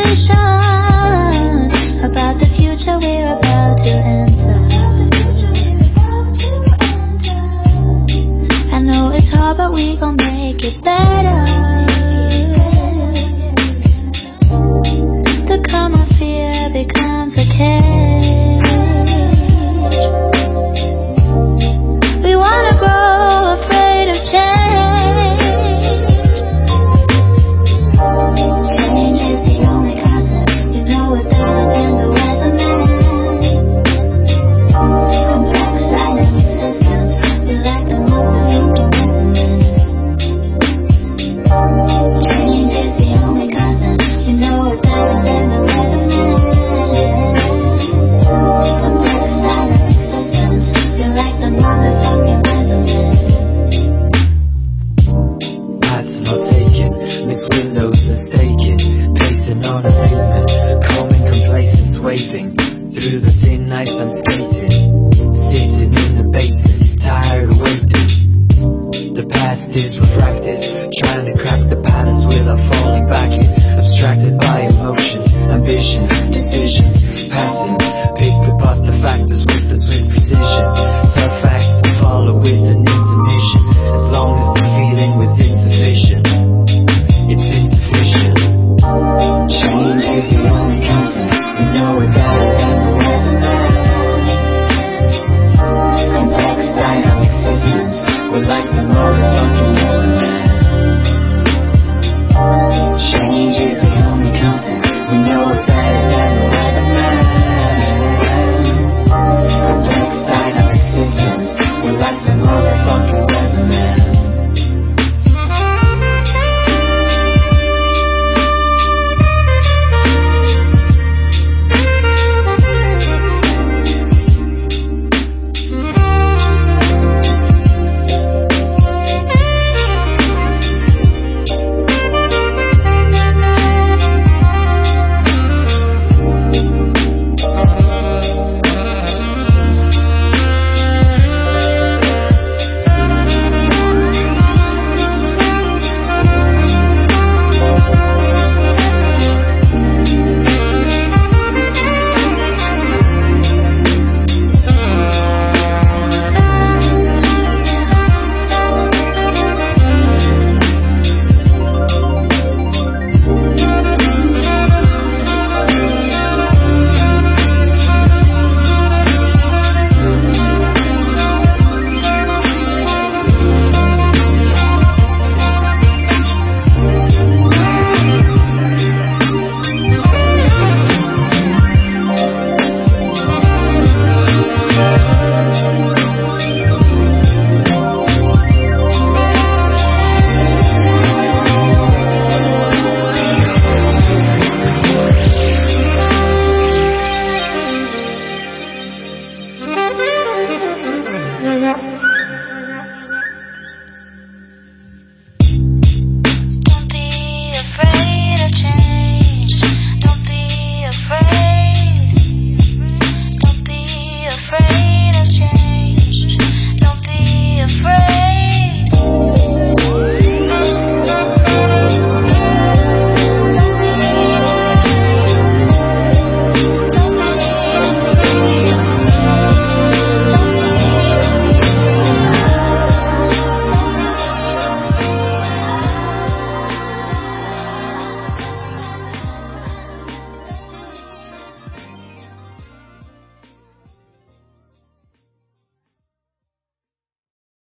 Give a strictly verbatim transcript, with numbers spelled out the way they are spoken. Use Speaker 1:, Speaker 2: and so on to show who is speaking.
Speaker 1: visions about the future we're about to enter. I know it's hard, but we gon' make it better. The common fear becomes a cage. We wanna grow afraid of change. Change is the only constant, you know it better than the weatherman. Complex dynamic systems, you like the motherfucking weatherman. Change is the only constant, you know it better than the weatherman. Complex dynamic systems, you like the motherfucking weatherman.
Speaker 2: Paths not taken, missed windows mistaken, pacing on a pavement, calm and complacent, waving through the thin ice. I'm skating, sitting in the basement, tired of waiting. The past is refracted, trying to crack the patterns without falling back in.